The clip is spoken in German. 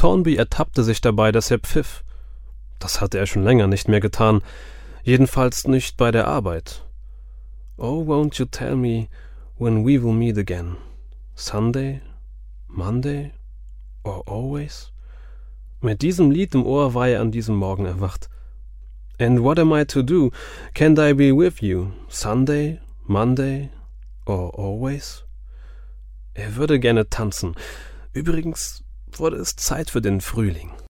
Thornby ertappte sich dabei, dass er pfiff. Das hatte er schon länger nicht mehr getan, jedenfalls nicht bei der Arbeit. Oh, won't you tell me when we will meet again? Sunday? Monday? Or always? Mit diesem Lied im Ohr war er an diesem Morgen erwacht. And what am I to do? Can't I be with you? Sunday? Monday? Or always? Er würde gerne tanzen. Übrigens wurde es Zeit für den Frühling.